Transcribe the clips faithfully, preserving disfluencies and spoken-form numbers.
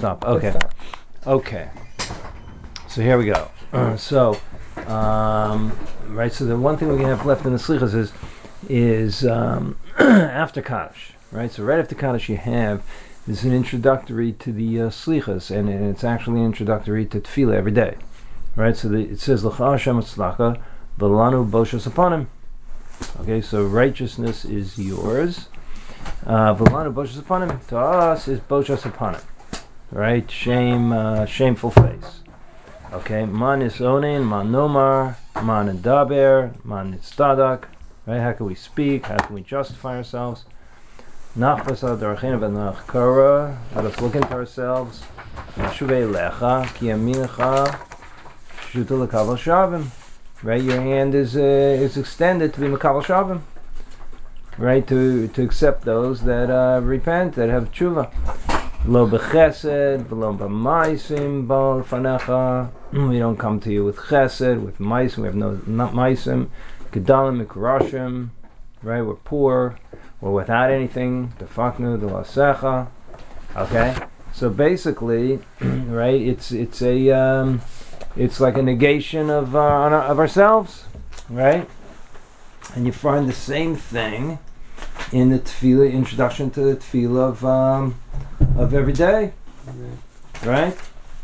stop. Okay. Okay. So here we go. Uh, so, um, right. So the one thing we have left in the slichas is is um, after Kaddish, right? So right after Kaddish you have is an introductory to the uh, slichas, and, and it's actually introductory to tefillah every day, right? So the, it says L'cha Hashem Tzedakah V'lanu Boshas Apanim. Okay, so righteousness is yours. V'lanu Boshas Apanim. To us is Boshas Apanim, right? Shame, uh, shameful face. Okay, man is onin, man nomar, man daber, man nitzdadak. Right? How can we speak? How can we justify ourselves? Nachvasa darachenu v'nachkara. Let us look into ourselves. Nashuvei lecha ki yamincha shuta l'kaval shavim. Right? Your hand is uh, is extended to be mekaval shavim. Right? To to accept those that uh, repent, that have tshuva. Lo b'chesed v'lo b'maisim bal fanecha. We don't come to you with chesed, with maisim. We have no not maisim. Gedalim mikrashim, right? We're poor. We're without anything. Defaknu delasecha. Okay. So basically, right? It's it's a um, it's like a negation of uh, of ourselves, right? And you find the same thing in the tefillah, introduction to the tefillah of um, of every day, right?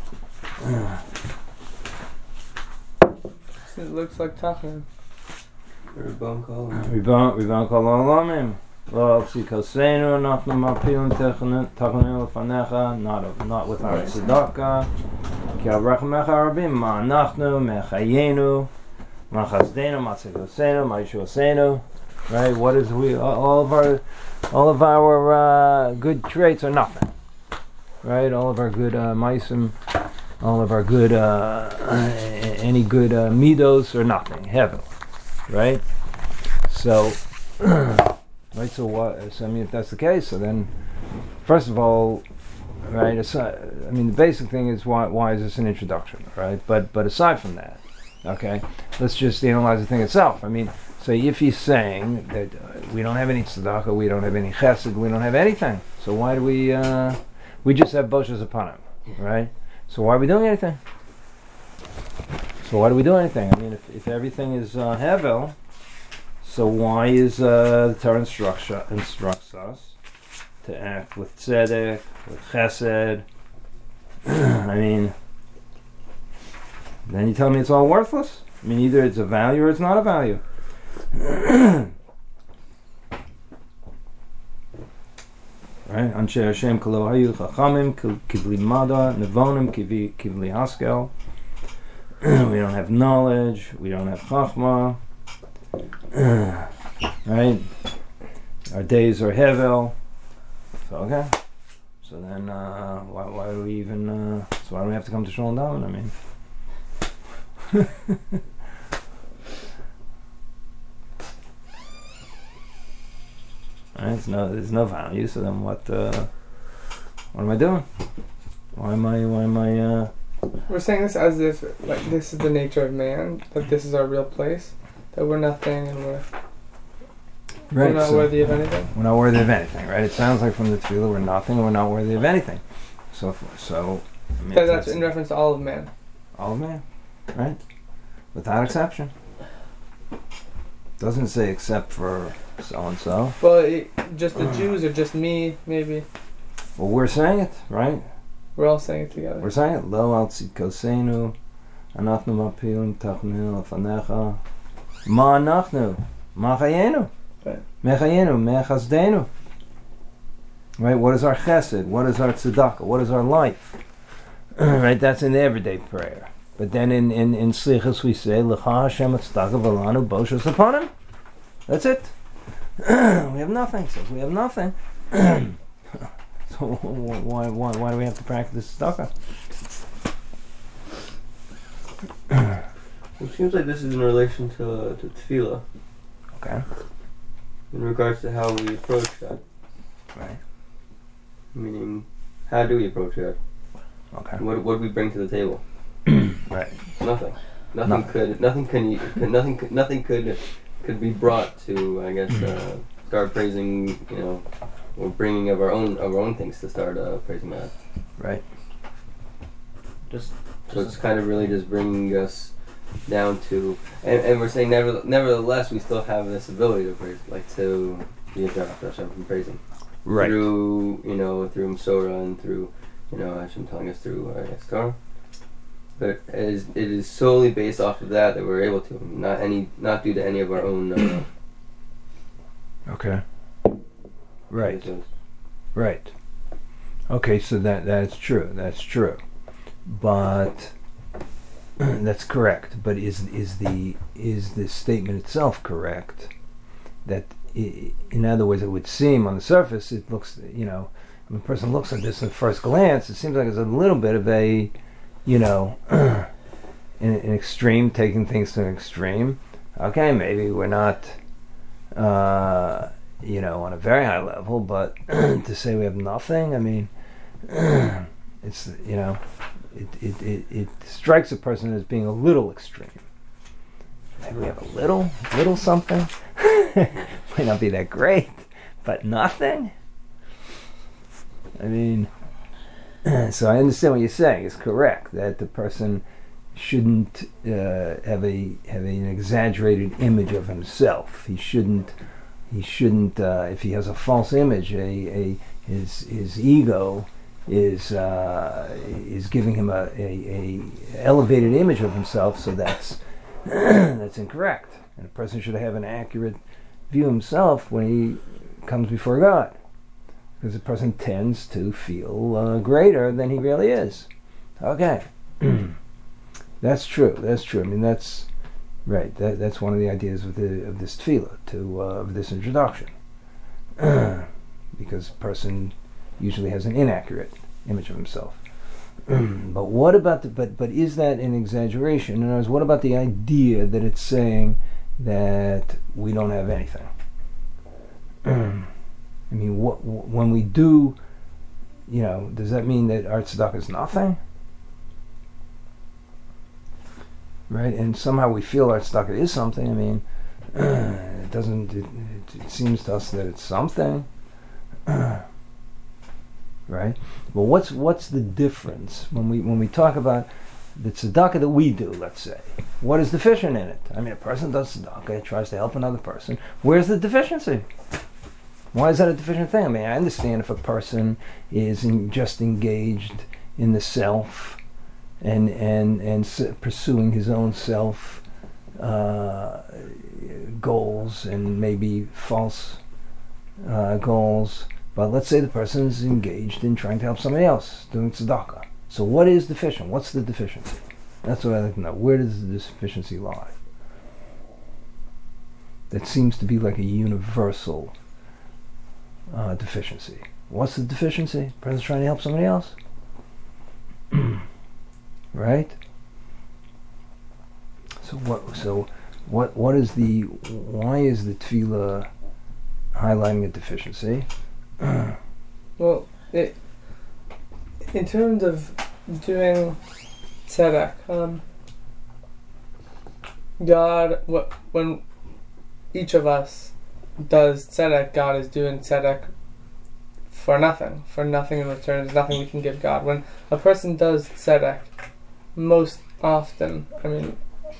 It looks like Tachan. Ribon kol Ribon Ribon kol olamim. Lo tzikosenu nachnu mapilin tachaninu lefanecha. Not not with our tzedakah. Ki avrachamecha rabim ma nachnu mechayenu ma chazdenu ma tzikosenu ma yishuosenu. Right? What is we? All of our all of our uh, good traits are nothing. Right? All of our good uh, maisim, all of our good uh, any good uh, midos are nothing. Heaven. Right, so, right. So what? So I mean, if that's the case, so then, first of all, right. Aside, I mean, the basic thing is why? Why is this an introduction, right? But but aside from that, okay, let's just analyze the thing itself. I mean, so if he's saying that uh, we don't have any tzedakah, we don't have any chesed, we don't have anything, so why do we? Uh, we just have boshas upon him, right? So why are we doing anything? So why do we do anything? I mean, if, if everything is uh, Hevel, so why is uh, the Torah instructs, instructs us to act with tzedek, with chesed? I mean, then you tell me it's all worthless? I mean, either it's a value or it's not a value. Right? Anshe Hashem kalo hayu chachamim kivli mada nevonim kivli haskel. We don't have knowledge. We don't have chachma. Right? Our days are hevel. So okay. So then, uh, why, why do we even? Uh, so why do we have to come to Shalom Daven? I mean, right? There's no, there's no value. So then, what? Uh, what am I doing? Why am I? Why am I? Uh, We're saying this as if like this is the nature of man, that this is our real place, that we're nothing and we're, right, we're not so worthy of anything. We're not worthy of anything, right? It sounds like from the tefillah we're nothing and we're not worthy of anything. So, so I mean, That, that's in reference to all of man. all of man, right? Without exception. Doesn't say except for so and so. Well, it, just the Jews or just me, maybe. Well, we're saying it, right? We're all saying it together. We're saying it. Lo al tzidkosenu, anachnu mapilin tachaninu lefanecha. Ma anachnu, ma chayenu, mechayenu, mechazdenu. Right? What is our chesed? What is our tzedakah? What is our life? Right? That's in the everyday prayer. But then in in in slichus we say L'cha Hashem tzedakah v'lanu boshas apanim. That's it. We have nothing. So if we have nothing. So why why why do we have to practice tzedakah? It seems like this is in relation to uh, to tefillah. Okay. In regards to how we approach God. Right. Meaning, how do we approach God? Okay. What what do we bring to the table? Right. Nothing. Nothing No. could. Nothing can. could nothing. Could, nothing could could be brought to. I guess uh, start praising. You know, or bringing of our own of our own things to start uh, praising God. Right. Just, So it's kind of really just bringing us down to, and, and we're saying never, nevertheless, we still have this ability to praise, like to be a Hashem from praising. Right. Through, you know, through Msorah and through, you know, Hashem telling us through uh, Torah. But it is, it is solely based off of that that we're able to, not any, not due to any of our own. Uh, okay. Right. reasons. Right. Okay, so that that's true. That's true. But that's correct. But is is the is the statement itself correct? That I in other words, it would seem on the surface, it looks, you know, when a person looks at this at first glance, it seems like it's a little bit of a, you know, an, an extreme, taking things to an extreme. Okay, maybe we're not, uh, you know, on a very high level, but to say we have nothing, I mean, it's, you know, it, it, it, it strikes a person as being a little extreme. Maybe we have a little, little something. Might not be that great, but nothing. I mean, so I understand what you're saying. It's correct that the person shouldn't uh, have a have an exaggerated image of himself. He shouldn't. He shouldn't. Uh, if he has a false image, a, a his his ego is uh, is giving him a, a, a elevated image of himself. So that's that's incorrect. And a person should have an accurate view of himself when he comes before God, because the person tends to feel uh, greater than he really is. Okay. That's true. That's true. I mean, that's right. That that's one of the ideas of the of this tefillah, to uh, of this introduction, because a person usually has an inaccurate image of himself. But what about the? But but is that an exaggeration? In other words, what about the idea that it's saying that we don't have anything? I mean, what when we do, you know, does that mean that our tzedakah is nothing? Right, and somehow we feel our tzedakah is something. I mean, it doesn't. It, it, it seems to us that it's something, right? Well, what's what's the difference when we when we talk about the tzedakah that we do? Let's say, what is deficient in it? I mean, a person does tzedakah, tries to help another person. Where's the deficiency? Why is that a deficient thing? I mean, I understand if a person is in, just engaged in the self. And and and s- pursuing his own self uh, goals and maybe false uh, goals, but let's say the person is engaged in trying to help somebody else, doing tzedakah. So what is deficient? What's the deficiency? That's what I'd like to know. Where does the deficiency lie? That seems to be like a universal uh, deficiency. What's the deficiency? The person's trying to help somebody else. Right? So what? So what? What is the? Why is the tefillah highlighting a deficiency? Well, it, in terms of doing tzedek, um, God, what when each of us does tzedek, God is doing tzedek for nothing, for nothing in return. There's nothing we can give God. When a person does tzedek, most often, I mean,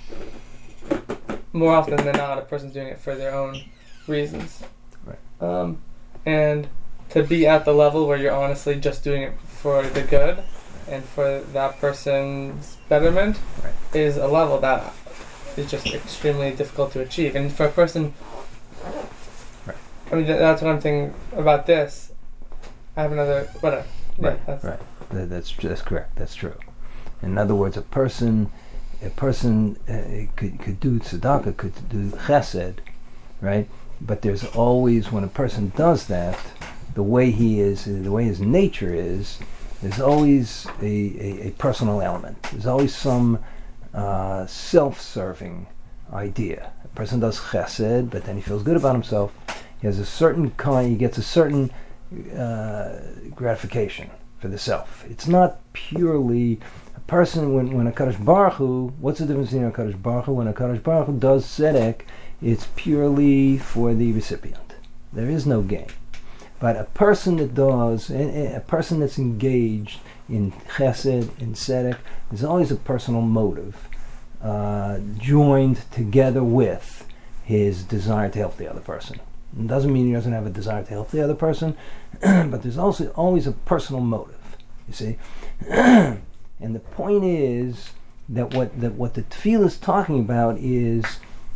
more often than not, a person's doing it for their own reasons. Right. Um, and to be at the level where you're honestly just doing it for the good and for that person's betterment, Right. is a level that is just extremely difficult to achieve. And for a person, right. I mean, that's what I'm thinking about this. I have another, whatever. Right, Yeah, that's, right. That, that's that's correct. That's true. In other words, a person, a person uh, could could do tzedakah, could do chesed, right? But there's always, when a person does that, the way he is, the way his nature is, there's always a, a, a personal element. There's always some uh, self-serving idea. A person does chesed, but then he feels good about himself. He has a certain kind. He gets a certain uh, gratification for the self. It's not purely a person. When when a Kadosh Baruch Hu, what's the difference between a Kadosh Baruch Hu when a Kadosh Baruch Hu does tzedek? It's purely for the recipient. There is no gain. But a person that does, a, a person that's engaged in chesed, in tzedek, there's always a personal motive uh, joined together with his desire to help the other person. It doesn't mean he doesn't have a desire to help the other person, but there's also always a personal motive, you see. And the point is that what that what the tefillah is talking about is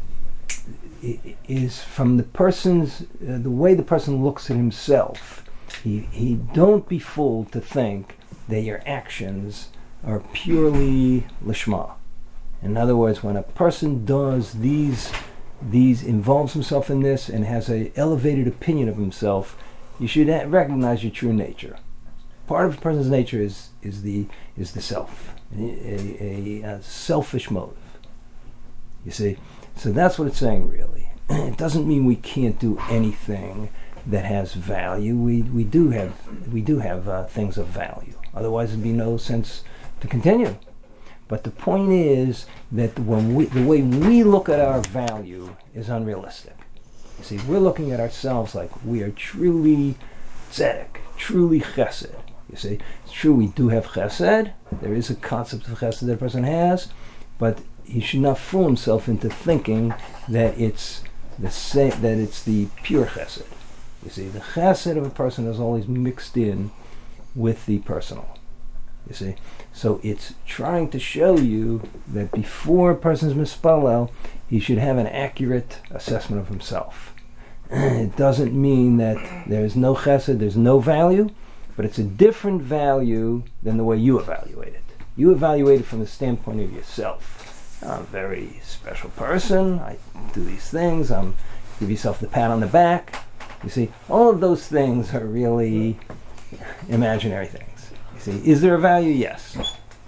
is from the person's uh, the way the person looks at himself. He he don't be fooled to think that your actions are purely lishma. In other words, when a person does these these involves himself in this and has a elevated opinion of himself, you should ha- recognize your true nature. Part of a person's nature is is the is the self, a, a, a selfish motive. You see, so that's what it's saying. Really, it doesn't mean we can't do anything that has value. We we do have we do have uh, things of value. Otherwise, there'd be no sense to continue. But the point is that when we, the way we look at our value is unrealistic. You see, we're looking at ourselves like we are truly tzedek, truly chesed. You see, it's true we do have chesed. There is a concept of chesed that a person has, but he should not fool himself into thinking that it's the same, that it's the pure chesed. You see, the chesed of a person is always mixed in with the personal. You see, so it's trying to show you that before a person's mispalel, he should have an accurate assessment of himself. It doesn't mean that there's no chesed, there's no value, but it's a different value than the way you evaluate it. You evaluate it from the standpoint of yourself. I'm a very special person. I do these things. I'm give yourself the pat on the back. You see, all of those things are really imaginary things. Is there a value? Yes.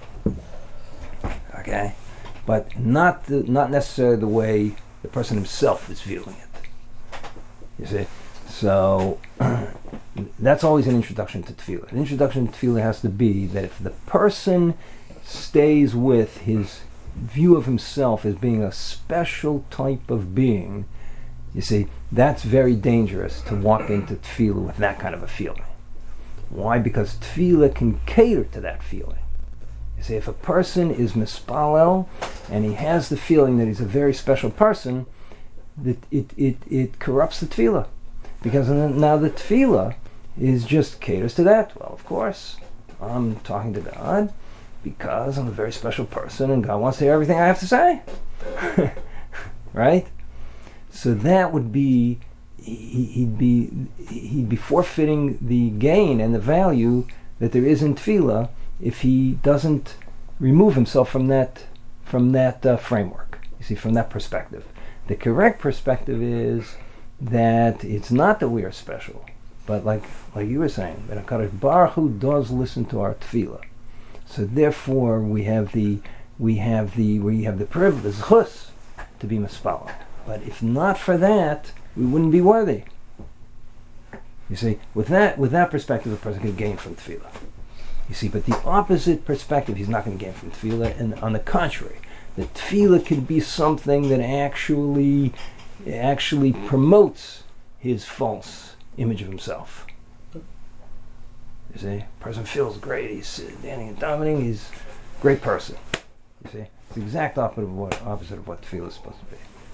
Okay, but not the, not necessarily the way the person himself is viewing it. You see, so that's always an introduction to tefillah. An introduction to tefillah has to be that if the person stays with his view of himself as being a special type of being, you see, that's very dangerous to walk into tefillah with that kind of a feeling. Why? Because tefillah can cater to that feeling. You see, if a person is mispalel and he has the feeling that he's a very special person, that it, it, it corrupts the tefillah. Because now the tefillah is just caters to that. Well, of course, I'm talking to God because I'm a very special person and God wants to hear everything I have to say. Right? So that would be He, he'd be he'd be forfeiting the gain and the value that there is in tefillah if he doesn't remove himself from that from that uh, framework. You see, from that perspective, the correct perspective is that it's not that we are special, but like like you were saying, that HaKadosh Baruch Hu does listen to our tefillah. So therefore, we have the we have the we have the privilege, zchus, to be mispalel. But if not for that, we wouldn't be worthy. You see, with that with that perspective, a person could gain from tefillah. You see, but the opposite perspective, he's not going to gain from tefillah. And on the contrary, the tefillah can be something that actually actually promotes his false image of himself. You see, a person feels great. He's standing and dominating. He's a great person. You see, it's the exact opposite of what opposite of what tefillah is supposed to be.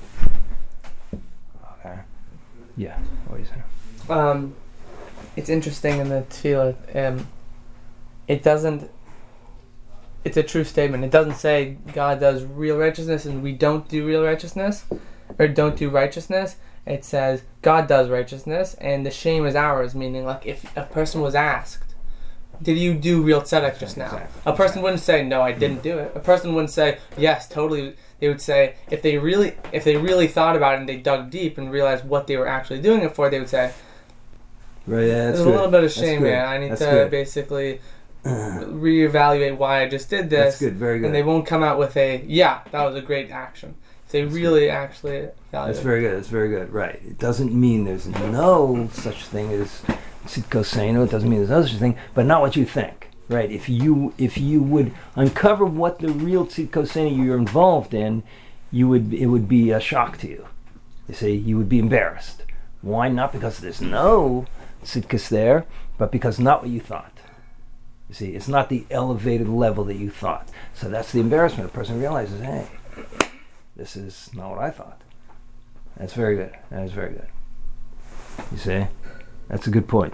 Okay. Yeah, what are you saying? Um, it's interesting in the tefillah. Um, it doesn't. It's a true statement. It doesn't say God does real righteousness and we don't do real righteousness, or don't do righteousness. It says God does righteousness and the shame is ours. Meaning, like, if a person was asked, "Did you do real tzedek just now?" Exactly. A person wouldn't say, "No, I didn't do it." A person wouldn't say, "Yes, totally." They would say, if they really, if they really thought about it and they dug deep and realized what they were actually doing it for, they would say, Right, yeah, that's "There's a good. little bit of That's shame good. here. I need That's to good. basically reevaluate why I just did this." That's good, very good. And they won't come out with a, "Yeah, that was a great action." If they That's really actually evaluate. That's very good. That's very good. Right. It doesn't mean there's no such thing as tzidkosenu. It doesn't mean there's no such thing, but not what you think. Right. If you if you would uncover what the real tzidkosenu you're involved in, you would it would be a shock to you. You see, you would be embarrassed. Why? Not because there's no tzidkos there, but because not what you thought. You see, it's not the elevated level that you thought. So that's the embarrassment. The person realizes, hey, this is not what I thought. That's very good. That is very good. You see? That's a good point.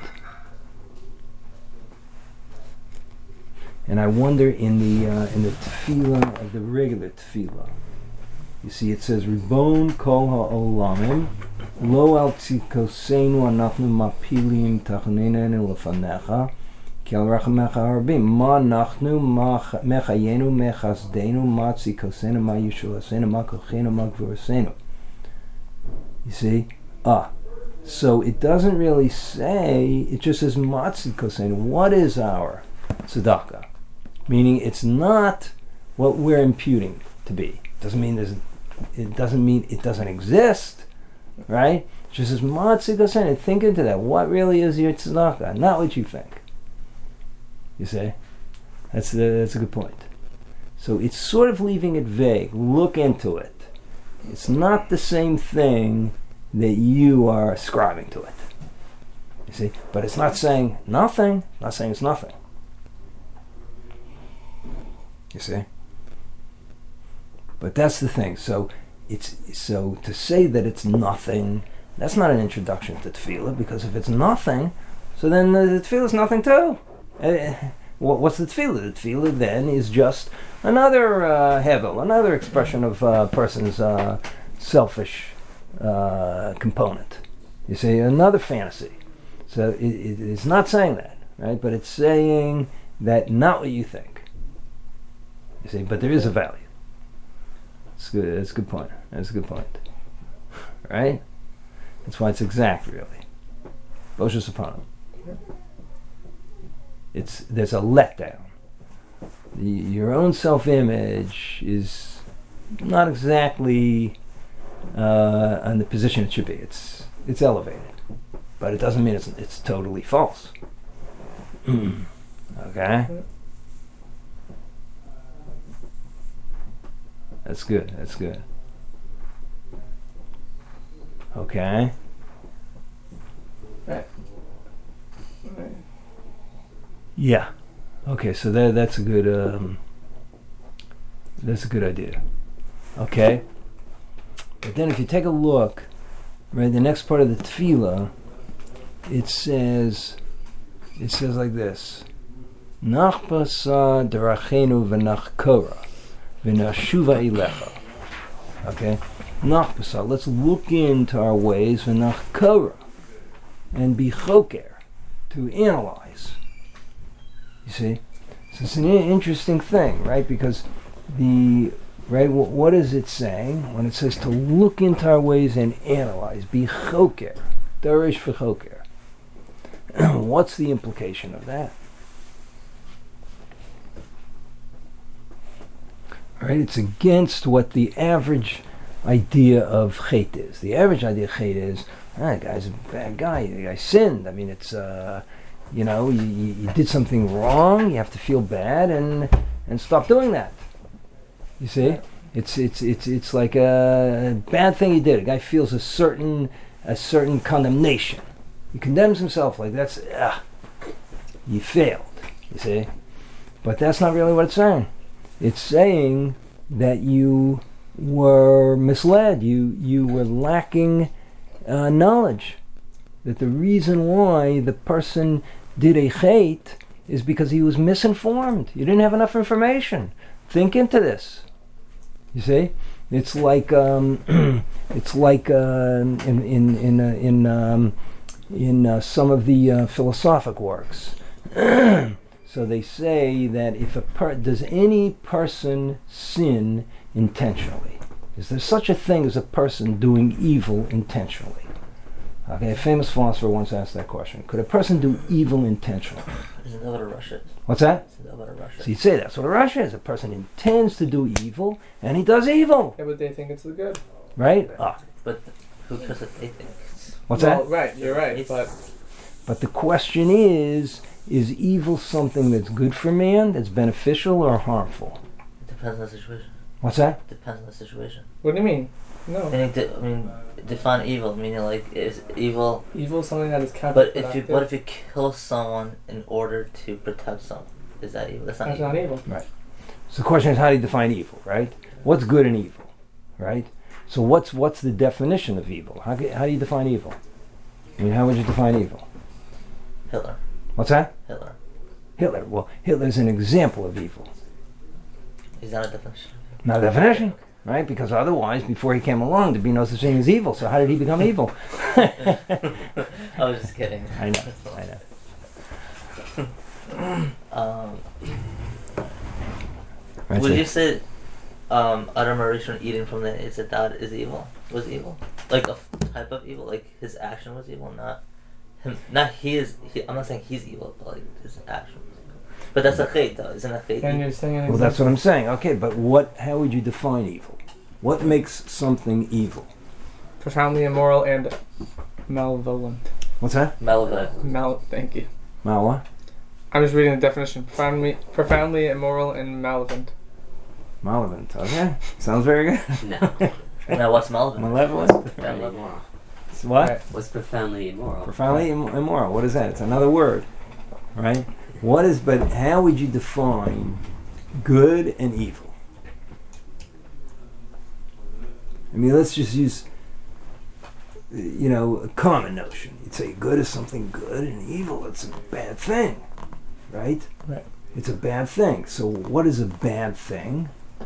And I wonder in the uh, in the tefillah of the regular tefillah, you see it says Ribon kol ha'olamim lo al tzikoseinu anachnu mapilim tachneinenu lefanecha ki al rachamecha harbim ma nachnu mechayenu mechasdenu ma tzikoseinu ma yeshuaseinu ma kochenu ma gvuraseinu. You see? Ah. So it doesn't really say, it just says ma tzikoseinu. What is our tzedakah? Meaning it's not what we're imputing to be. Doesn't mean there's, it doesn't mean it doesn't exist, right? It just says ma tzikoseinu. Think into that. What really is your tzedakah? Not what you think. You see? That's the, that's a good point. So it's sort of leaving it vague. Look into it. It's not the same thing that you are ascribing to it. You see? But it's not saying nothing. Not saying it's nothing. You see? But that's the thing. So it's so to say that it's nothing, that's not an introduction to tefillah, because if it's nothing, so then the, the tefillah is nothing too. Uh, what's the tefillah? The tefillah then is just another uh, hevel, another expression of a uh, person's uh, selfish uh, component. You see, another fantasy. So it, it, it's not saying that, right? But it's saying that not what you think. You see, but there is a value. That's good. That's a good point. That's a good point. Right? That's why it's exact, really. Bosha Soprano. It's there's a letdown. The, your own self-image is not exactly uh, on the position it should be. It's it's elevated, but it doesn't mean it's it's totally false. Okay. That's good. That's good. Okay. Right. Right. Yeah. Okay. So that that's a good um, that's a good idea. Okay. But then, if you take a look, right, the next part of the tefillah, it says it says like this: Nachbasa derachenu v'nachkora. V'nashuva ilecha. Okay? Nachbasa. Let's look into our ways. V'nachkora. And be choker. To analyze. You see? So it's an interesting thing, right? Because the, right, w- what is it saying? When it says to look into our ways and analyze. Be choker. Darish v'choker. What's the implication of that? Right, it's against what the average idea of chet is. The average idea of chet is, ah, the guy's a bad guy. The guy sinned. I mean, it's, uh, you know, you, you, you did something wrong. You have to feel bad and and stop doing that. You see, it's it's it's it's like a bad thing he did. A guy feels a certain a certain condemnation. He condemns himself like that's ah, you failed. You see, but that's not really what it's saying. It's saying that you were misled. You you were lacking uh, knowledge. That the reason why the person did a chet is because he was misinformed. You didn't have enough information. Think into this. You see, it's like um, it's like uh, in in in uh, in um, in uh, some of the uh, philosophic works. So they say that if a per- does any person sin intentionally? Is there such a thing as a person doing evil intentionally? Okay, a famous philosopher once asked that question. Could a person do evil intentionally? Isn't that what a rush is? What's that? Isn't that what a rush is? So you'd say that's what a rush is. A person intends to do evil, and he does evil. Yeah, but they think it's the good. Right? Ah. But who cares what they think? What's well, that? Right, you're right, It's- but But the question is, is evil something that's good for man, that's beneficial or harmful? It depends on the situation. What's that? Depends on the situation. what do you mean? No. Meaning, de- I mean, define evil. Meaning, like, is evil? Evil is something that is counterproductive. But if you, what if you kill someone in order to protect someone? is that evil? That's not That's evil. not evil. So the question is, how do you define evil, right? What's good and evil, right? So what's what's the definition of evil? How, ca- how do you define evil? I mean, how would you define evil? Hitler. What's that? Hitler. Hitler. Well, Hitler's an example of evil. He's not a definition. Not a definition, right? Because otherwise, before he came along, there'd be no such thing as evil. So how did he become evil? I was just kidding. I know, I know. Um, Right, would so- you say um, Adam Arishon eating from the Eitzadad is evil? Was evil? Like a f- type of evil? Like his action was evil, not him. Not he is. He, I'm not saying he's evil, but like his action was evil. But that's a chait, though, isn't a chait? And evil? you're saying an Well, that's what example. I'm saying. Okay, but what? How would you define evil? What makes something evil? Profoundly immoral and malevolent. What's that? Malevolent. Mal. Thank you. Mal what? I'm just reading the definition. Profoundly, profoundly immoral and malevolent. Malevolent. Okay, sounds very good. No. Now what's malevolent? Malevolent. Profoundly immoral. What? Right. What's profoundly immoral? Profoundly im- immoral. What is that? It's another word, right? What is? But how would you define good and evil? I mean, let's just use, you know, a common notion. You'd say good is something good, and evil it's a bad thing, right? Right. It's a bad thing. So, what is a bad thing?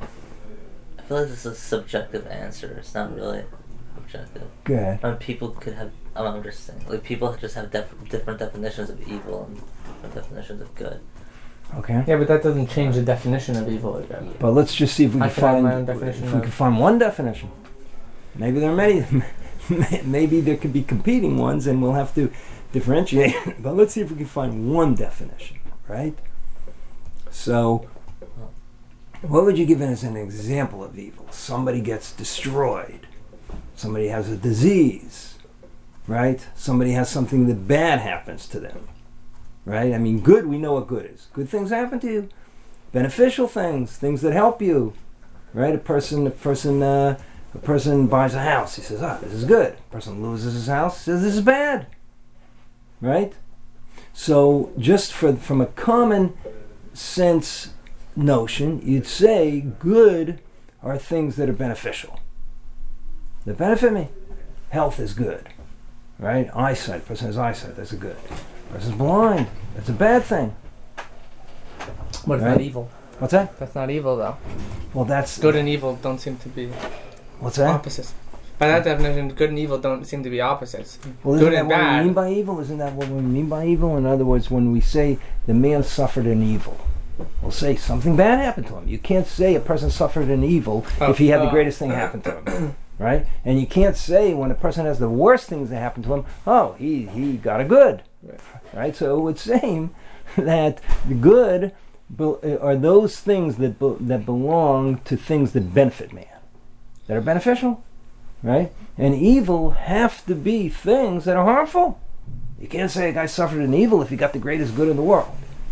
I feel like this is a subjective answer. It's not really objective. Go ahead. I mean, people could have. I'm just saying, like people just have def- different definitions of evil and different definitions of good. Okay. Yeah, but that doesn't change the definition of evil again. But let's just see if we I can can have find my own definition if we of- can find one definition. Maybe there are many. Maybe there could be competing ones, and we'll have to differentiate. But let's see if we can find one definition, right? So, what would you give as an example of evil? Somebody gets destroyed. Somebody has a disease, right? Somebody has something that bad happens to them, right? I mean, good, we know what good is. Good things happen to you. Beneficial things, things that help you, right? A person, a person, uh, a person buys a house. He says, "Ah, this is good." A person loses his house. Says, "This is bad," right? So, just for from a common sense notion, you'd say good are things that are beneficial, that benefit me. Health is good, right? Eyesight. A person has eyesight. That's a good. A person's blind. That's a bad thing. But it's Right. not evil. What's that? That's not evil, though. Well, that's Good and evil don't seem to be What's that? opposites. By that definition, good and evil don't seem to be opposites. Well, isn't Good that and what we bad. mean by evil? Isn't that what we mean by evil? In other words, when we say the man suffered an evil, we'll say something bad happened to him. You can't say a person suffered an evil Oh, if he had the uh, greatest thing happen to him, right? And you can't say when a person has the worst things that happen to him, oh, he, he got a good, Right. right? So it would seem that the good be- are those things that be- that belong to things that benefit man, that are beneficial, right? And evil have to be things that are harmful. You can't say a guy suffered an evil if he got the greatest good in the world,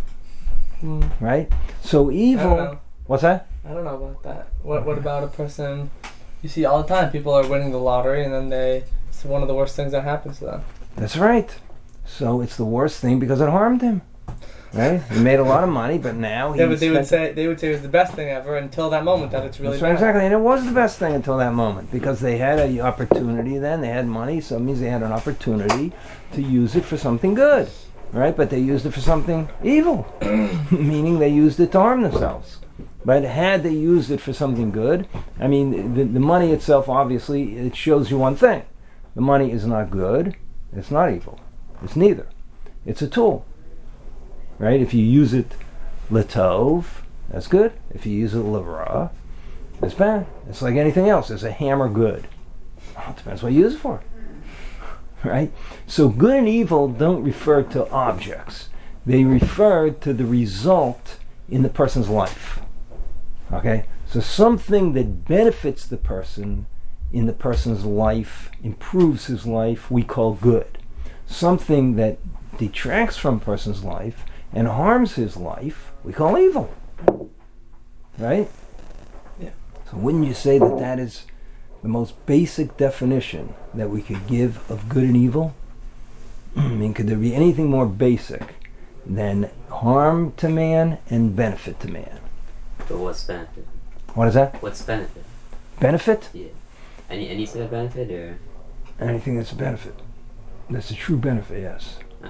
Hmm. right? So I evil. don't know. What's that? I don't know about that. What What about a person? You see all the time, people are winning the lottery, and then they. It's one of the worst things that happens to them. That's right. So it's the worst thing because it harmed him, right? He made a lot of money, but now he Yeah, but they would spent- say they would say it was the best thing ever until that moment that it's really That's right, bad. exactly, and it was the best thing until that moment because they had an opportunity. Then they had money, so it means they had an opportunity to use it for something good, right? But they used it for something evil, meaning they used it to harm themselves. But had they used it for something good, I mean, the, the money itself, obviously, it shows you one thing: the money is not good, it's not evil, it's neither. It's a tool, right? If you use it latov, that's good. If you use it lavra, it's bad. It's like anything else. Is a hammer good? Well, it depends what you use it for, right? So good and evil don't refer to objects. They refer to the result in the person's life. Okay? So something that benefits the person in the person's life, improves his life, we call good. Something that detracts from a person's life and harms his life, we call evil. Right? Yeah. So wouldn't you say that that is the most basic definition that we could give of good and evil? I mean, could there be anything more basic than harm to man and benefit to man. But what's benefit? What is that? What's benefit? Benefit? Yeah. Any any sort of benefit or? Anything that's a benefit. That's a true benefit, yes. Uh,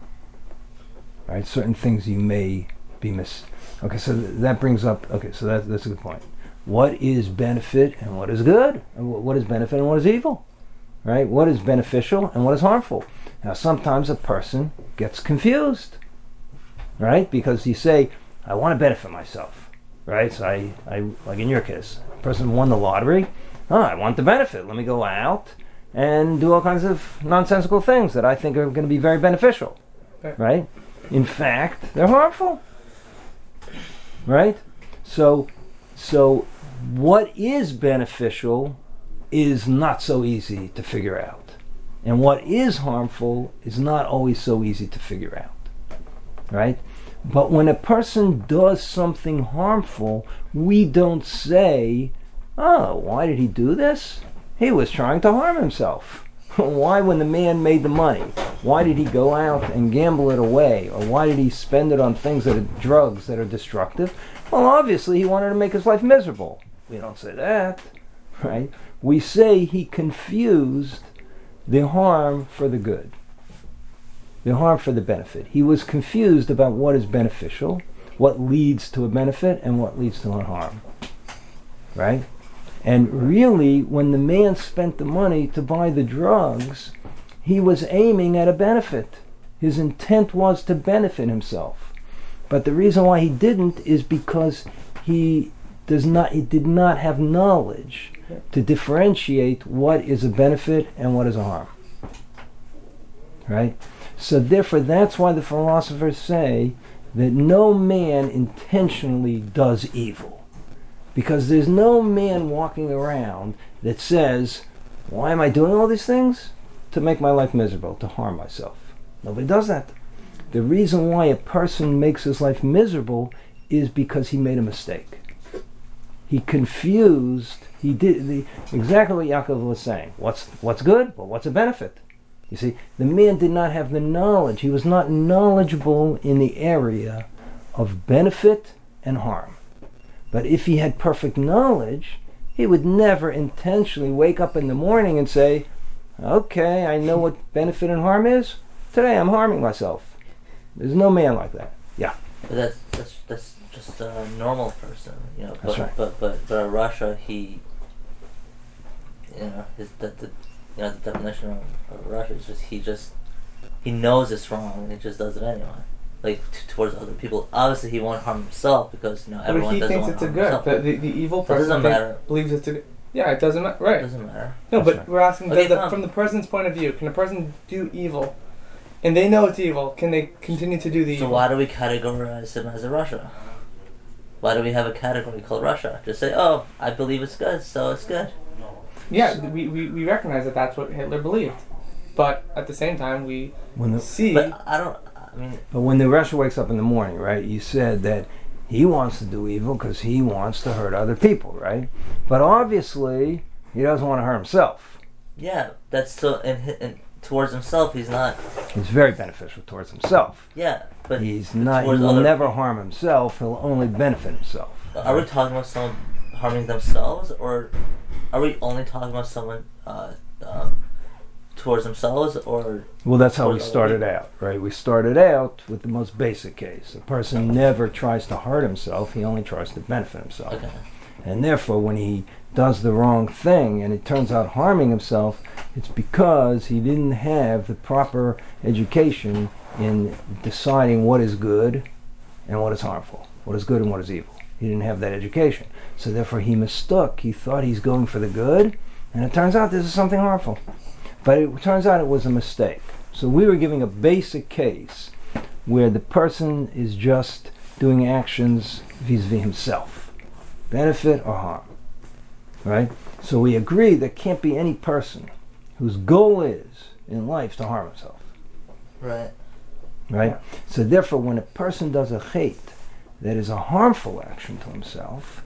Right? Certain things you may be miss. Okay, so th- that brings up. Okay, so that, that's a good point. What is benefit and what is good? And wh- what is benefit and what is evil? Right? What is beneficial and what is harmful? Now, sometimes a person gets confused, right? Because you say, "I want to benefit myself," right? So I, I like in your case, a person won the lottery. Oh, I want the benefit. Let me go out and do all kinds of nonsensical things that I think are going to be very beneficial, Right. right? In fact, they're harmful, right? So, so what is beneficial is not so easy to figure out, and what is harmful is not always so easy to figure out, right? But when a person does something harmful, we don't say, "Oh, why did he do this? He was trying to harm himself." Why, when the man made the money, why did he go out and gamble it away? Or why did he spend it on things that are drugs that are destructive? Well, obviously he wanted to make his life miserable. We don't say that, right? We say he confused the harm for the good, the harm for the benefit. He was confused about what is beneficial, what leads to a benefit, and what leads to a harm, right? And really, when the man spent the money to buy the drugs, he was aiming at a benefit. His intent was to benefit himself. But the reason why he didn't is because he does not he did not have knowledge to differentiate what is a benefit and what is a harm. Right? So therefore, that's why the philosophers say that no man intentionally does evil. Because there's no man walking around that says, "Why am I doing all these things? To make my life miserable, to harm myself." Nobody does that. The reason why a person makes his life miserable is because he made a mistake. He confused, he did the, exactly what Yaakov was saying. What's, what's good? Well, what's a benefit? You see, the man did not have the knowledge. He was not knowledgeable in the area of benefit and harm. But if he had perfect knowledge, he would never intentionally wake up in the morning and say, "Okay, I know what benefit and harm is. Today I'm harming myself." There's no man like that. Yeah. But that's that's that's just a normal person, you know. But That's right. but but but in Russia, he, you know, his the, the you know the definition of, of Russia is just he just he knows it's wrong and he just does it anyway. Like t- towards other people. Obviously, he won't harm himself because you know But everyone he doesn't thinks want it's to a harm good. himself. The, the, the evil It person doesn't think- matter. believes it's a good. Yeah, it doesn't matter. It Right. doesn't matter. No, That's but right. we're asking Okay, does the, fine. from the person's point of view, can a person do evil? And they know it's evil. Can they continue to do the So evil? why do we categorize him as a Russia? Why do we have a category called Russia? Just say, "Oh, I believe it's good, so it's good." Yeah, we, we, we recognize that that's what Hitler believed. But at the same time, we When the, see... But I don't. I mean, but when the Russia wakes up in the morning, right, you said that he wants to do evil because he wants to hurt other people, right? But obviously, he doesn't want to hurt himself. yeah, that's so. And, and towards himself, he's not. He's very beneficial towards himself. Yeah, but He's not. He towards will other- never harm himself. He'll only benefit himself. Are we talking about someone harming themselves, or are we only talking about someone uh, um, towards themselves, or Well, that's how we towards other started people? out, right? We started out with the most basic case. A person never tries to hurt himself. He only tries to benefit himself. Okay. And therefore, when he does the wrong thing and it turns out harming himself, it's because he didn't have the proper education in deciding what is good and what is harmful, what is good and what is evil. He didn't have that education. So therefore, he mistook. He thought he's going for the good, and it turns out this is something harmful. But it turns out it was a mistake. So we were giving a basic case where the person is just doing actions vis-a-vis himself, benefit or harm, right? So we agree there can't be any person whose goal is in life to harm himself, Right. right? So therefore, when a person does a hate that is a harmful action to himself,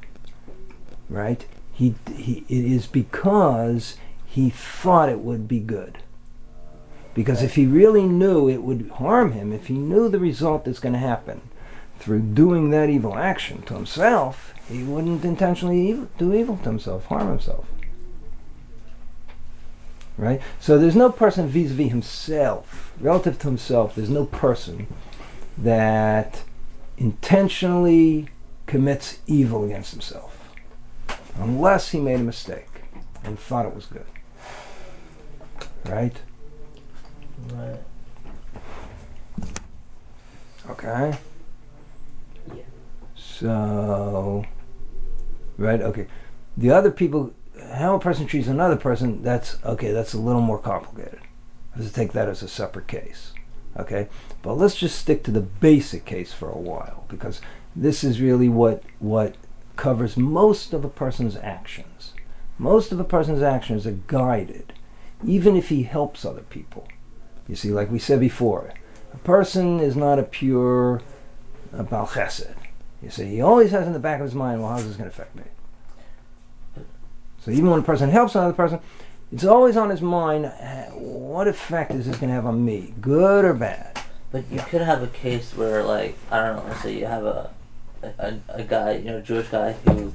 right? He, he it is because he thought it would be good. Because if he really knew it would harm him, if he knew the result that's going to happen through doing that evil action to himself, he wouldn't intentionally evil, do evil to himself, harm himself. Right? So there's no person vis-a-vis himself, relative to himself, there's no person that intentionally commits evil against himself. Unless he made a mistake and thought it was good. Right? Right. Okay? Yeah. So, right, okay. The other people, how a person treats another person, that's, okay, that's a little more complicated. Let's take that as a separate case. Okay? But let's just stick to the basic case for a while, because this is really what what covers most of a person's actions. Most of a person's actions are guided, even if he helps other people. You see, like we said before, a person is not a pure uh, Baal Chesed. You see, he always has in the back of his mind, well, how's this going to affect me? So even when a person helps another person, it's always on his mind, what effect is this going to have on me, good or bad? But you could have a case where, like, I don't know, let's say you have a a, a guy, you know, a Jewish guy who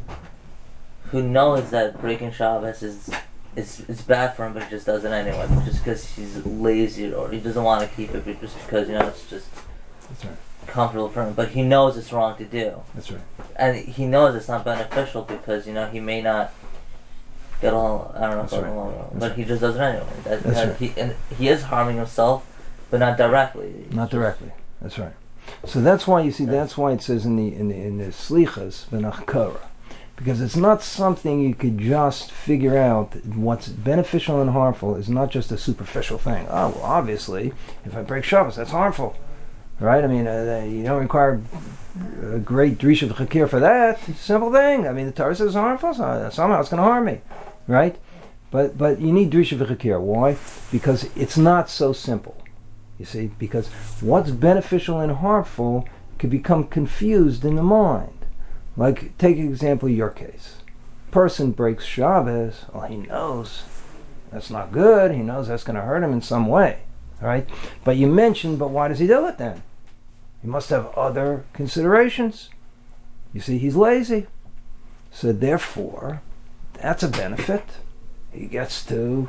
who knows that breaking Shabbos is it's it's bad for him, but he just does it anyway, just because he's lazy or he doesn't want to keep it, but just because, you know, it's just That's right. comfortable for him. But he knows it's wrong to do, That's right. and he knows it's not beneficial because, you know, he may not get all I don't know, That's get right. along, That's but right. he just does it anyway. That, That's that right. he and he is harming himself, but not directly. Not directly. That's right. So that's why you see. That's why it says in the in the in the slichas v'nachkara, because it's not something you could just figure out. What's beneficial and harmful is not just a superficial thing. Oh, well, obviously, if I break Shabbos, that's harmful, right? I mean, uh, you don't require a great drisha v'chakir for that. It's a simple thing. I mean, the Torah says it's harmful, so somehow it's going to harm me, right? But but you need drisha v'chakir. Why? Because it's not so simple. You see, because what's beneficial and harmful could become confused in the mind. Like, take an example of your case. Person breaks Shabbos, well, he knows that's not good, he knows that's going to hurt him in some way, right? But you mentioned, but why does he do it then? He must have other considerations. You see, he's lazy. So therefore, that's a benefit. He gets to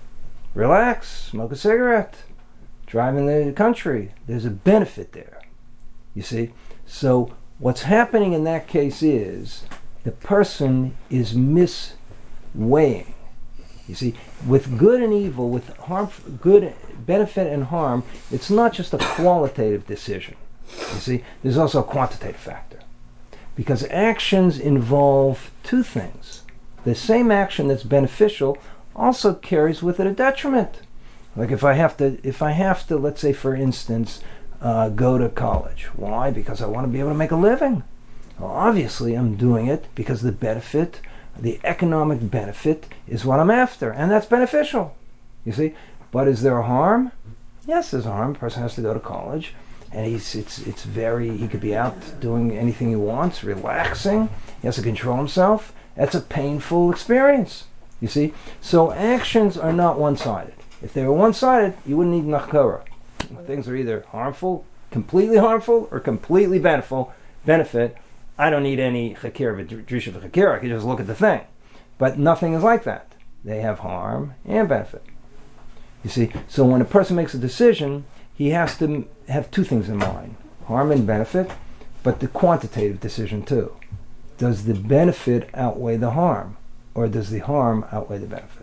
relax, smoke a cigarette, drive in the country. There's a benefit there. You see? So what's happening in that case is the person is misweighing. You see, with good and evil, with harm, good benefit and harm, it's not just a qualitative decision. You see, there's also a quantitative factor. Because actions involve two things. The same action that's beneficial also carries with it a detriment. Like if I have to, if I have to, let's say for instance, uh, go to college. Why? Because I want to be able to make a living. Well, obviously I'm doing it because the benefit, the economic benefit is what I'm after, and that's beneficial. You see? But is there a harm? Yes, there's a harm. A person has to go to college, and he's it's it's very he could be out doing anything he wants, relaxing. He has to control himself. That's a painful experience. You see? So actions are not one-sided. If they were one-sided, you wouldn't need nachkara. Things are either harmful, completely harmful, or completely benefit. Benefit. I don't need any chakir, drisha v'chakir. I can just look at the thing. But nothing is like that. They have harm and benefit. You see? So when a person makes a decision, he has to have two things in mind: harm and benefit, but the quantitative decision too. Does the benefit outweigh the harm, or does the harm outweigh the benefit?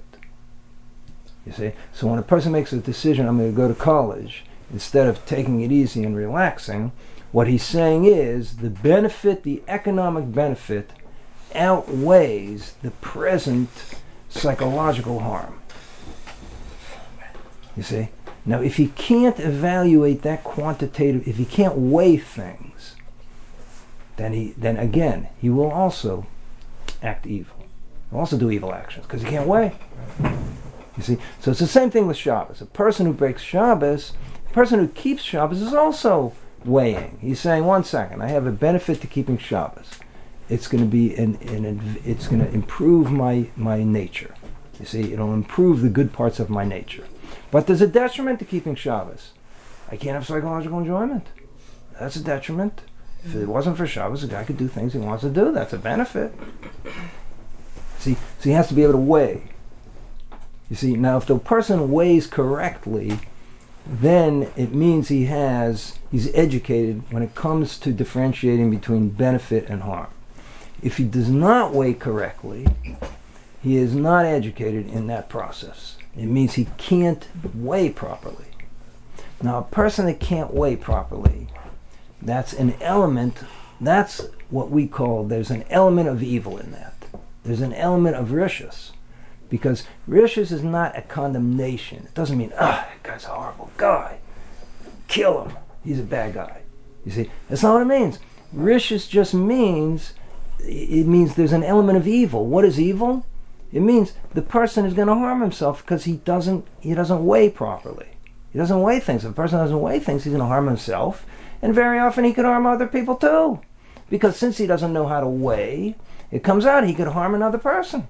You see? So when a person makes a decision, I'm going to go to college, instead of taking it easy and relaxing, what he's saying is the benefit, the economic benefit, outweighs the present psychological harm. You see? Now, if he can't evaluate that quantitative, if he can't weigh things, then he, then again, he will also act evil. He'll also do evil actions because he can't weigh. You see? So it's the same thing with Shabbos. A person who breaks Shabbos, a person who keeps Shabbos is also weighing. He's saying, one second, I have a benefit to keeping Shabbos. It's going to be an, an it's going to improve my my nature. You see, it'll improve the good parts of my nature. But there's a detriment to keeping Shabbos. I can't have psychological enjoyment. That's a detriment. If it wasn't for Shabbos, a guy could do things he wants to do. That's a benefit. See, so he has to be able to weigh. You see, now if the person weighs correctly, then it means he has, he's educated when it comes to differentiating between benefit and harm. If he does not weigh correctly, he is not educated in that process. It means he can't weigh properly. Now, a person that can't weigh properly, that's an element, that's what we call, there's an element of evil in that. There's an element of rishus. Because rishus is not a condemnation. It doesn't mean, ah, that guy's a horrible guy. Kill him. He's a bad guy. You see, that's not what it means. Rishus just means, it means there's an element of evil. What is evil? It means the person is going to harm himself because he doesn't, he doesn't weigh properly. He doesn't weigh things. If a person doesn't weigh things, he's going to harm himself. And very often he could harm other people too. Because since he doesn't know how to weigh, it comes out he could harm another person.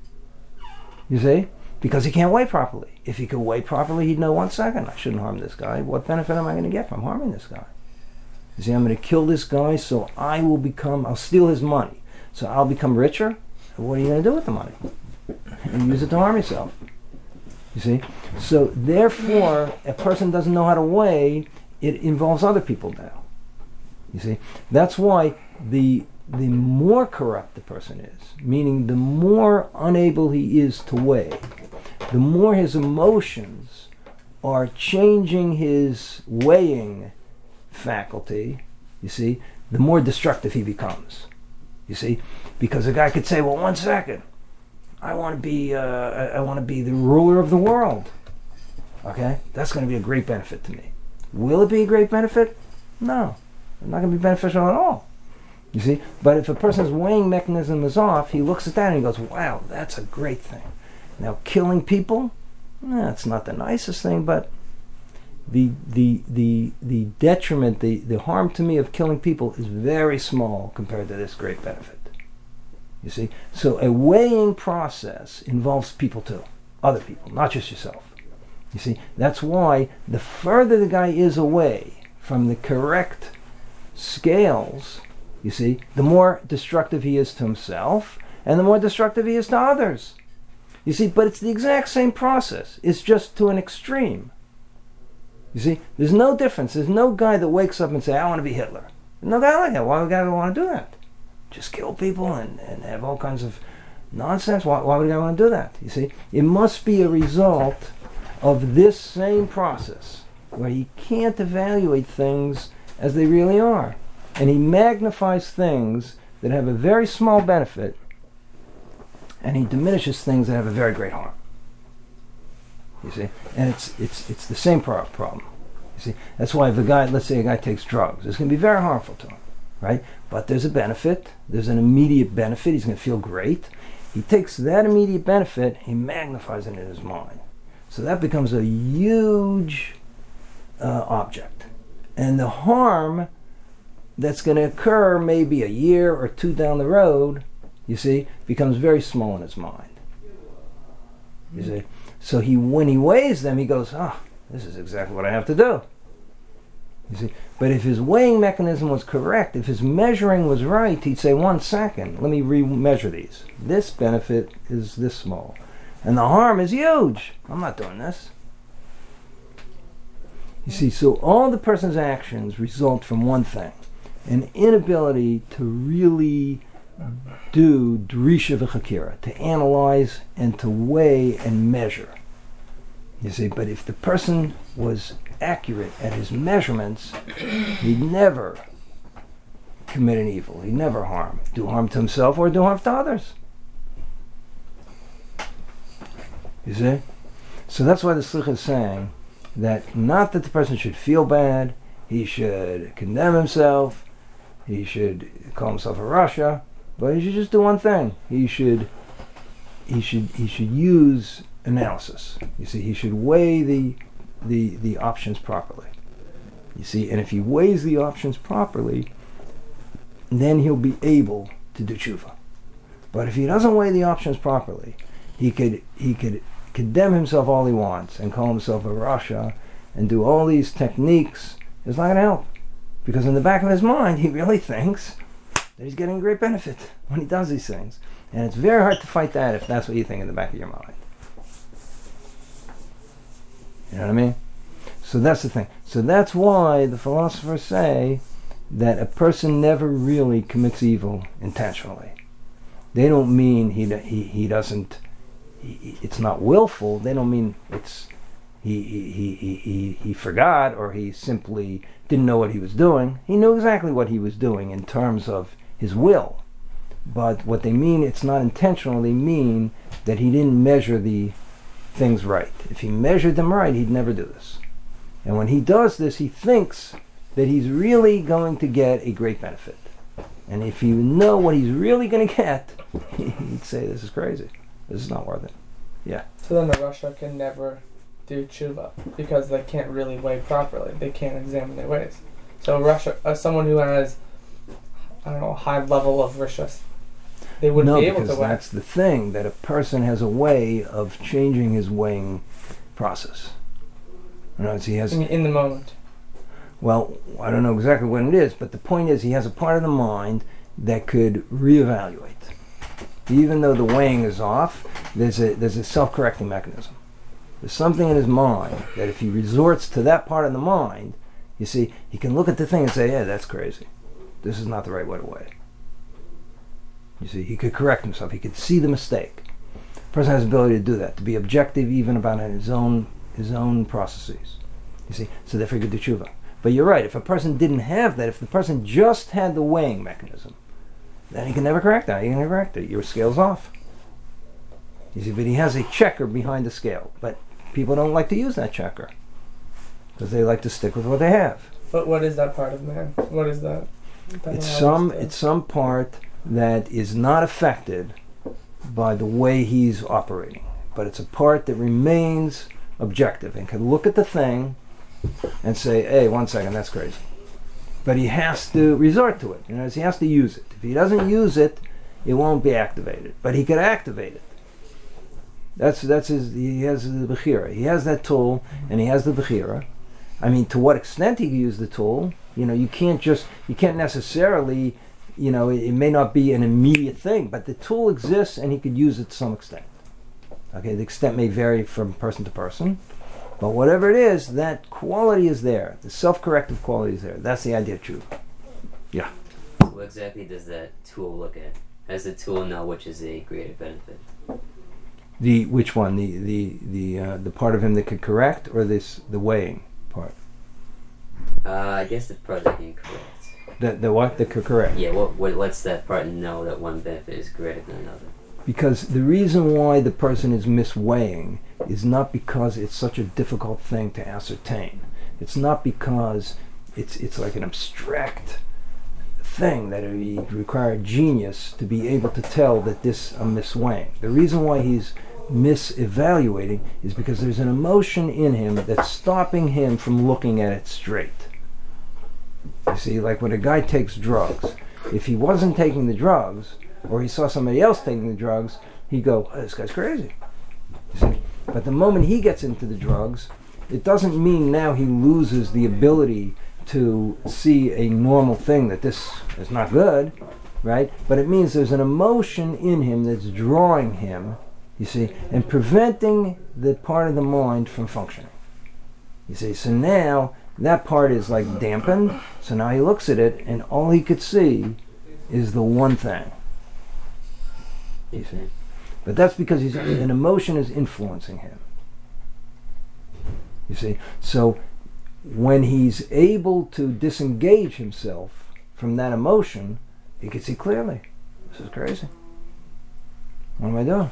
You see? Because he can't weigh properly. If he could weigh properly, he'd know one second, I shouldn't harm this guy. What benefit am I going to get from harming this guy? You see, I'm going to kill this guy so I will become, I'll steal his money. So I'll become richer. What are you going to do with the money? And use it to harm yourself. You see? So therefore, a person doesn't know how to weigh, it involves other people now. You see? That's why the the more corrupt the person is, meaning the more unable he is to weigh, the more his emotions are changing his weighing faculty, you see, the more destructive he becomes. You see? Because a guy could say, well, one second, I want to be uh, I, I want to be the ruler of the world. Okay? That's going to be a great benefit to me. Will it be a great benefit? No. It's not going to be beneficial at all. You see? But if a person's weighing mechanism is off, he looks at that and he goes, wow, that's a great thing. Now, killing people, eh, it's not the nicest thing, but the the the the detriment, the, the harm to me of killing people is very small compared to this great benefit. You see? So a weighing process involves people too. Other people, not just yourself. You see? That's why the further the guy is away from the correct scales, you see, the more destructive he is to himself, and the more destructive he is to others. You see, but it's the exact same process. It's just to an extreme. You see, there's no difference. There's no guy that wakes up and says, I want to be Hitler. There's no guy like that. Why would a guy want to do that? Just kill people and, and have all kinds of nonsense? Why, why would a guy want to do that? You see, it must be a result of this same process, where he can't evaluate things as they really are. And he magnifies things that have a very small benefit, and he diminishes things that have a very great harm. You see? And it's it's it's the same pro- problem. You see? That's why if a guy, let's say a guy takes drugs, it's going to be very harmful to him, right? But there's a benefit. There's an immediate benefit. He's going to feel great. He takes that immediate benefit, he magnifies it in his mind. So that becomes a huge uh, object. And the harm that's going to occur maybe a year or two down the road, you see, becomes very small in his mind. You see? So he, when he weighs them, he goes, ah, oh, this is exactly what I have to do. You see? But if his weighing mechanism was correct, if his measuring was right, he'd say, one second, let me re-measure these. This benefit is this small. And the harm is huge. I'm not doing this. You see, so all the person's actions result from one thing. An inability to really do drisha v'chakira, to analyze and to weigh and measure. You see, but if the person was accurate at his measurements, he'd never commit an evil. He'd never harm. Do harm to himself or do harm to others. You see? So that's why the Slicha is saying that not that the person should feel bad, he should condemn himself, he should call himself a Rasha, but he should just do one thing. He should he should he should use analysis. You see, he should weigh the the the options properly. You see, and if he weighs the options properly, then he'll be able to do tshuva. But if he doesn't weigh the options properly, he could he could condemn himself all he wants and call himself a Rasha and do all these techniques, it's not going to help. Because in the back of his mind, he really thinks that he's getting great benefit when he does these things. And it's very hard to fight that if that's what you think in the back of your mind. You know what I mean? So that's the thing. So that's why the philosophers say that a person never really commits evil intentionally. They don't mean he he, he doesn't, he, it's not willful. They don't mean it's he, he, he, he, he forgot or he simply didn't know what he was doing. He knew exactly what he was doing in terms of his will. But what they mean, it's not intentional. They mean that he didn't measure the things right. If he measured them right, he'd never do this. And when he does this, he thinks that he's really going to get a great benefit. And if you know what he's really going to get, he'd say, this is crazy. This is not worth it. Yeah. So then the Rasha can never do tshuva because they can't really weigh properly. They can't examine their ways. So Rasha, uh, someone who has, I don't know, a high level of rishus, they wouldn't no, be able to because weigh. that's the thing, that a person has a way of changing his weighing process. In other words, he has... I mean, in the moment. Well, I don't know exactly what it is, but the point is he has a part of the mind that could reevaluate. Even though the weighing is off, there's a there's a self-correcting mechanism. There's something in his mind that if he resorts to that part of the mind, you see, he can look at the thing and say, yeah, that's crazy. This is not the right way to weigh. You see, he could correct himself. He could see the mistake. The person has the ability to do that, to be objective even about his own his own processes. You see, so therefore he could do tshuva. But you're right, if a person didn't have that, if the person just had the weighing mechanism, then he can never correct that. He can never correct it. Your scale's off. You see, but he has a checker behind the scale. But people don't like to use that checker because they like to stick with what they have. But what is that part of man? What is that? that It's allows some to- it's some part that is not affected by the way he's operating. But it's a part that remains objective and can look at the thing and say, hey, one second, that's crazy. But he has to resort to it. You know, he has to use it. If he doesn't use it, it won't be activated. But he could activate it. That's that's his. He has the bechira. He has that tool, and he has the bechira. I mean, to what extent he can use the tool? You know, you can't just. You can't necessarily. You know, it, it may not be an immediate thing, but the tool exists, and he could use it to some extent. Okay, the extent may vary from person to person. But whatever it is, that quality is there. The self-corrective quality is there. That's the idea of tshuva. Yeah. What exactly does that tool look at? How does the tool know which is a greater benefit? The which one? The the the uh, the part of him that could correct, or this the weighing part? Uh, I guess the part that can correct. The the what that could correct? Yeah, what, what lets that part know that one benefit is greater than another? Because the reason why the person is misweighing is not because it's such a difficult thing to ascertain. It's not because it's it's like an abstract thing that it would require genius to be able to tell that this is a misweighing. The reason why he's misevaluating is because there's an emotion in him that's stopping him from looking at it straight. You see, like when a guy takes drugs, if he wasn't taking the drugs, or he saw somebody else taking the drugs, he'd go, oh, this guy's crazy. You see? But the moment he gets into the drugs, it doesn't mean now he loses the ability to see a normal thing, that this is not good, right? But it means there's an emotion in him that's drawing him, you see, and preventing the part of the mind from functioning. You see, so now that part is like dampened, so now he looks at it and all he could see is the one thing. You see? But that's because he's, an emotion is influencing him. You see? So when he's able to disengage himself from that emotion, he can see clearly. This is crazy. What am I doing?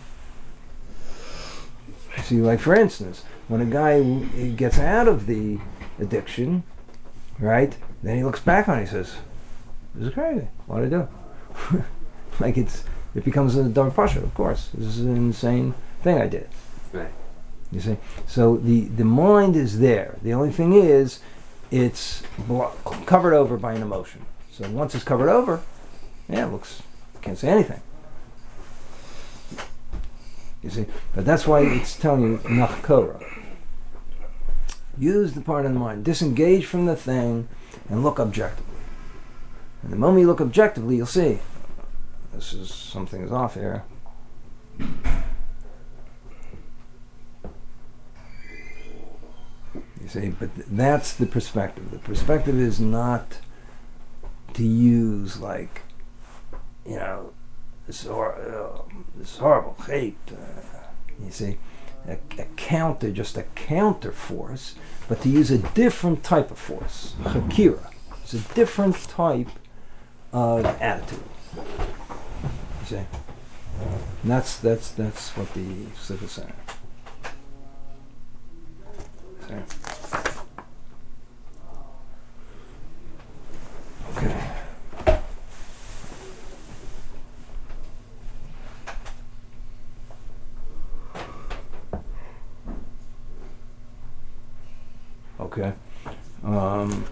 See, like for instance, when a guy gets out of the addiction, right, then he looks back on it and he says, this is crazy. What did I do? Like it's, it becomes a dark pasha, of course. This is an insane thing I did. Right. You see? So the, the mind is there. The only thing is, it's blo- covered over by an emotion. So once it's covered over, yeah, it looks, can't say anything. You see? But that's why it's telling you nachkora. Use the part of the mind. Disengage from the thing and look objectively. And the moment you look objectively, you'll see this is something is off here. You see, but th- that's the perspective. The perspective is not to use like, you know, this, hor- uh, this horrible hate. Uh, you see, a, a counter, just a counter force, but to use a different type of force, chakira. It's a different type of attitude. You see, and that's that's that's what the Sikh is saying. See? Okay. Okay. Um,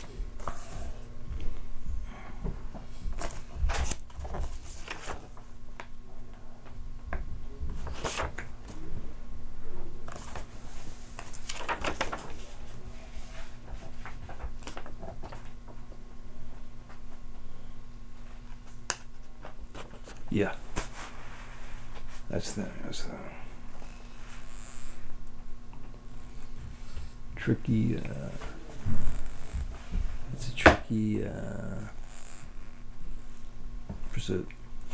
yeah. That's the, that's the tricky, uh, it's a tricky, uh, pursuit.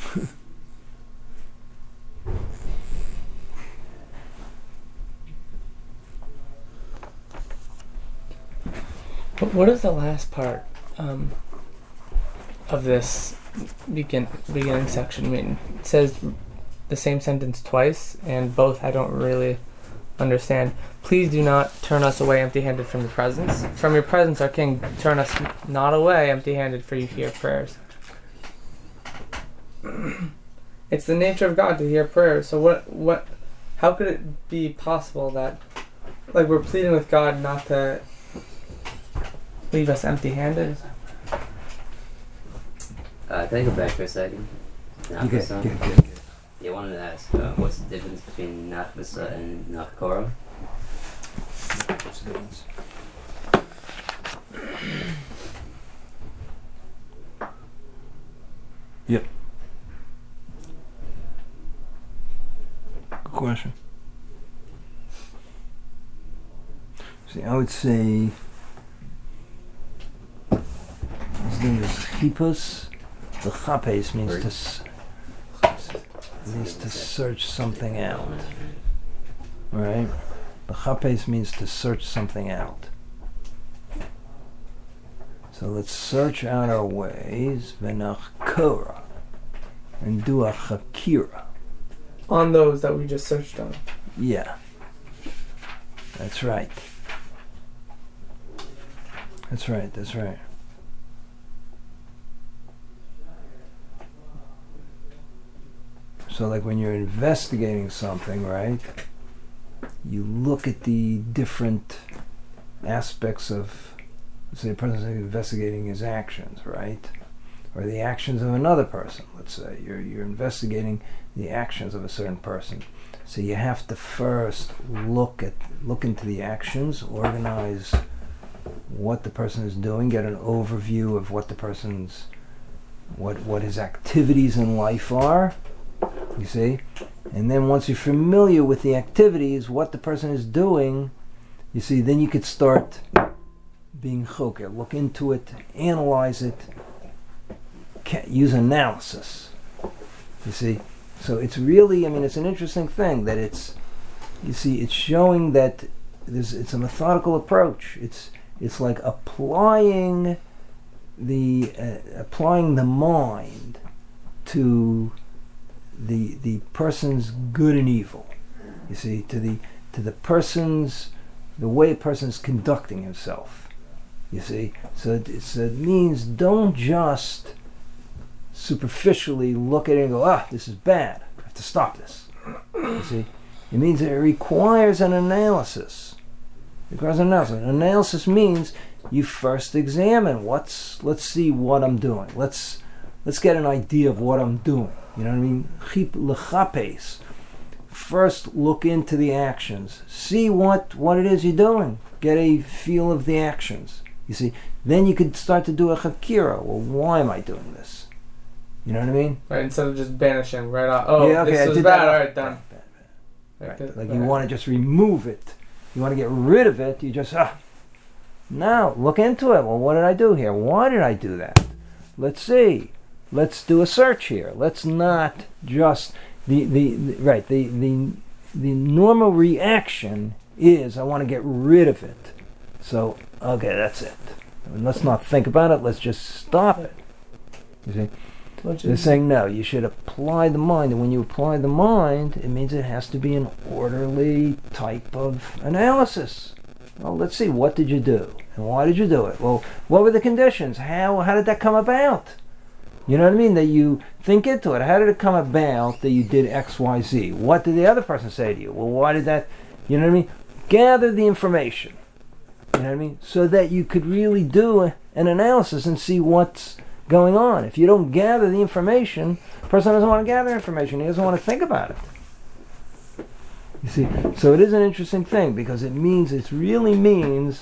What, what is the last part um, of this begin beginning section mean? It says the same sentence twice, and both I don't really understand. Please do not turn us away empty-handed from your presence. From your presence, our King, turn us not away empty-handed, for you hear prayers. It's the nature of God to hear prayers. So what? What? How could it be possible that, like, we're pleading with God not to leave us empty-handed? Uh, can I go back for a second? You get, Nachbasa. get, get, get. Yeah, I wanted to ask, uh, what's the difference between Nachbasa and Nachkora? What's the difference? Yep. Good question. See, I would say his name is Chipus. The chapes means to s- means to search something out. Right? The chapes means to search something out. So let's search out our ways, v'nachkora, and do a chakira. On those that we just searched on. Yeah. That's right. That's right, that's right. So like when you're investigating something, right, you look at the different aspects of, say a person's investigating his actions, right? Or the actions of another person, let's say. You're you're investigating the actions of a certain person. So you have to first look at look into the actions, organize what the person is doing, get an overview of what the person's what what his activities in life are. You see? And then once you're familiar with the activities, what the person is doing, you see, then you could start being choker, look into it, analyze it, use analysis. You see? So it's really, I mean, it's an interesting thing that it's, you see, it's showing that there's, it's a methodical approach. It's it's like applying the uh, applying the mind to the the person's good and evil. You see, to the to the person's the way a person is conducting himself. You see, so it, so it means don't just superficially look at it and go, ah, this is bad, I have to stop this. You see, it means it requires an analysis. It requires an analysis. An analysis means you first examine what's. Let's see what I'm doing. Let's let's get an idea of what I'm doing. You know what I mean? Chip lechapes. first look into the actions. See what, what it is you're doing. Get a feel of the actions. You see, then you could start to do a chakira. Well, why am I doing this? You know what I mean? Right, instead of just banishing right off. Oh, yeah, okay, this I was did bad. that. All right, done. Bad, bad, bad. Right, Right. th- Like right. you want to just remove it. You want to get rid of it. You just, ah. Now, look into it. Well, what did I do here? Why did I do that? Let's see. Let's do a search here. Let's not just, the, the, the right, the, the, the normal reaction is I want to get rid of it. So, okay, that's it. I mean, let's not think about it. Let's just stop it. You see? Which They're is- saying no, you should apply the mind. And when you apply the mind, it means it has to be an orderly type of analysis. Well, let's see, what did you do? And why did you do it? Well, what were the conditions? How, how did that come about? You know what I mean? That you think into it. How did it come about that you did X, Y, Z? What did the other person say to you? Well, why did that, you know what I mean? Gather the information. You know what I mean? So that you could really do a, an analysis and see what's going on. If you don't gather the information, the person doesn't want to gather information. He doesn't want to think about it. You see, so it is an interesting thing because it means, it really means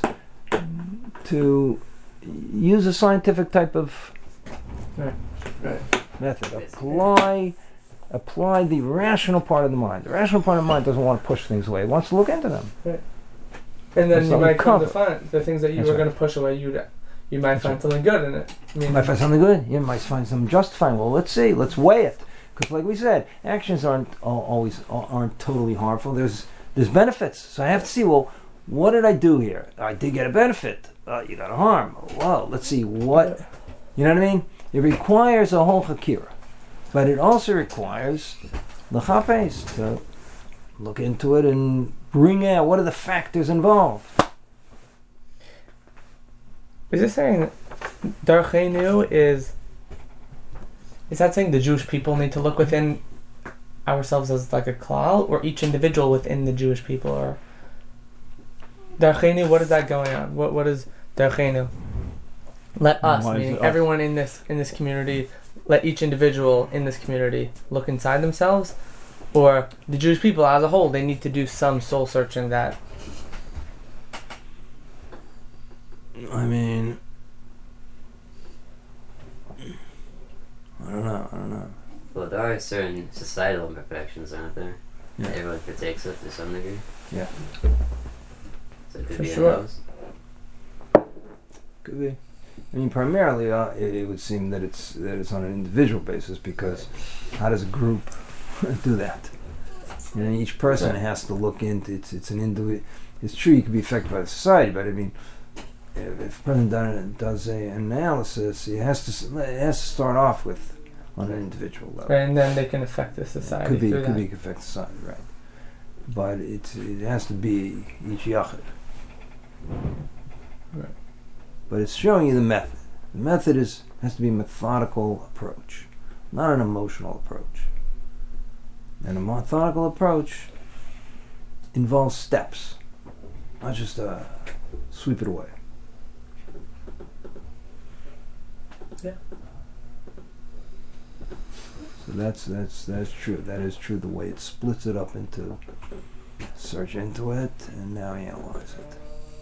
to use a scientific type of Right. Right. method. Apply, apply the rational part of the mind. The rational part of the mind doesn't want to push things away. It wants to look into them. And then That's you not might come to uncover. find the things that you That's were right. going to push away. You you might That's find right. something good in it. I mean, You might find something good. You might find something justifying. Well, let's see. Let's weigh it. Because, like we said, actions aren't al- always aren't totally harmful. There's there's benefits. So I have to see. Well, what did I do here? I did get a benefit. Uh, you got a harm. Well, let's see what. You know what I mean? It requires a whole hakira, but it also requires l'chapes to look into it and bring out what are the factors involved. is this saying Darchenu is? Is that saying the Jewish people need to look within ourselves as like a klal, or each individual within the Jewish people, or Darchenu? What is that going on? What what is Darchenu? Let us, Why is meaning it us? everyone in this in this community, let each individual in this community look inside themselves, or the Jewish people as a whole, they need to do some soul searching that. I mean, I don't know. I don't know. Well, there are certain societal imperfections, aren't there? Yeah. Everyone partakes of to some degree. Yeah. So it could For be in sure. those. Could be. I mean, primarily, uh, it, it would seem that it's that it's on an individual basis because how does a group do that? You know, each person Right. has to look into it's it's an individual. It's true you can be affected by the society, but I mean, if, if a person does, does a analysis, he has to s- it has to start off with on an individual level. And then they can affect the society. Could be through could that. be affect society, right? But it's it has to be each yachid. Right. But it's showing you the method. The method is has to be a methodical approach, not an emotional approach. And a methodical approach involves steps, not just uh, sweep it away. Yeah. So that's that's that's true. That is true. The way it splits it up into search into it and now analyze it.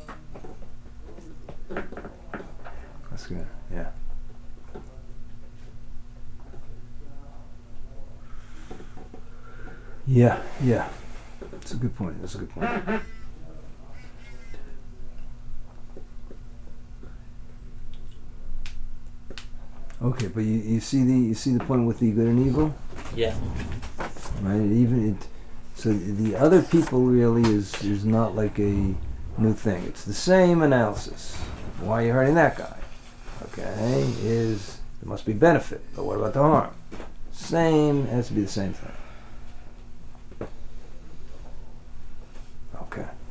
That's good. Yeah. Yeah, yeah. That's a good point. That's a good point. Okay, but you, you see the you see the point with the good and evil, Yeah. right? Even it, so the other people really is is not like a new thing. It's the same analysis. Why are you hurting that guy? Okay, is there must be benefit, but what about the harm? Same, it has to be the same thing. Okay.